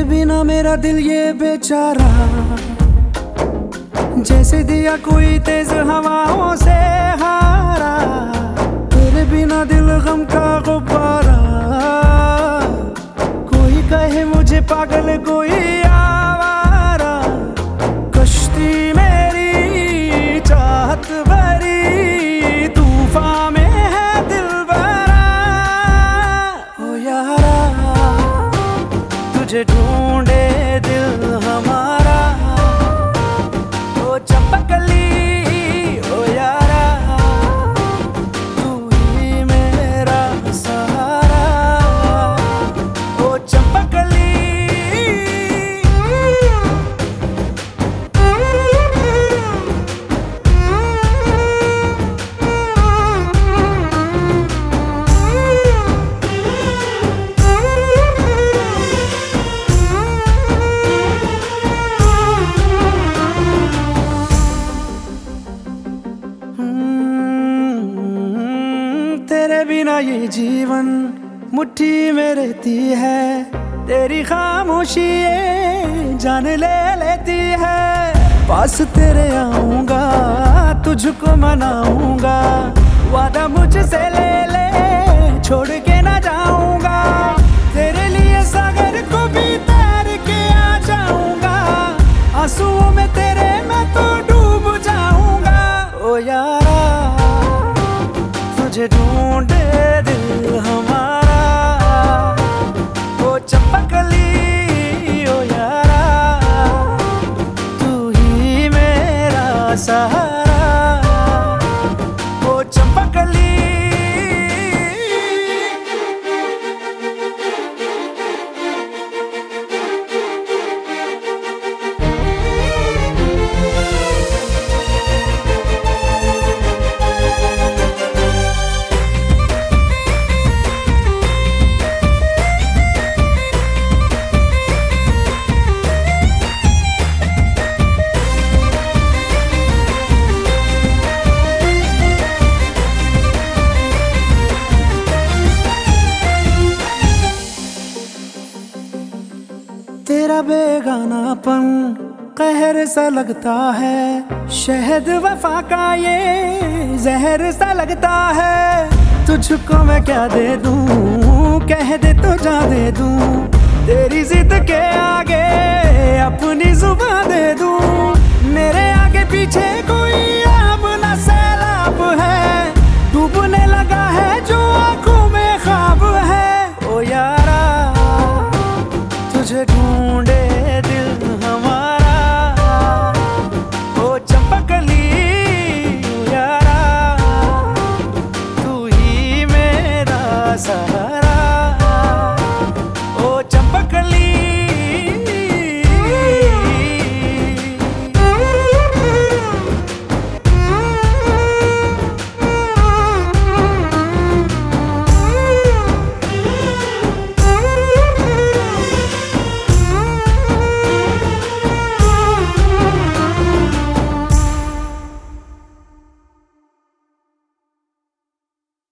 बिना मेरा दिल ये बेचारा, जैसे दिया कोई तेज हवाओं से हारा। तेरे बिना दिल गम का गुब्बारा, कोई कहे मुझे पागल कोई आवारा। कश्ती मेरी चाहत भरी तूफान में है दिल भरा। ओ यारा तुझे ढूंढे दिल हमारा, ओ चंपकली ओ यारा, तू ही मेरा सहारा। ओ चंपकली तेरे बिना ये जीवन मुट्ठी में रहती है। तेरी खामोशी ये जान ले लेती है। पास तेरे आऊंगा तुझको मनाऊंगा, वादा मुझसे ले ले छोड़ के ना जाऊंगा। तेरे लिए सागर को भी तैर के आ जाऊंगा, आंसुओं में तेरे मैं तो डूब जाऊंगा। ओ यारा तुझे ढूंढे दिल हमारा, ओ चंपकली ओ यारा, तू ही मेरा सहारा। ओ चंपकली तेरा बेगानापन कहर सा लगता है, शहद वफा का ये जहर सा लगता है। तुझको मैं क्या दे दूं, कह दे तो जा दे दूं। तेरी जिद के आगे अपनी जुबान दे दूं। मेरे आगे पीछे कोई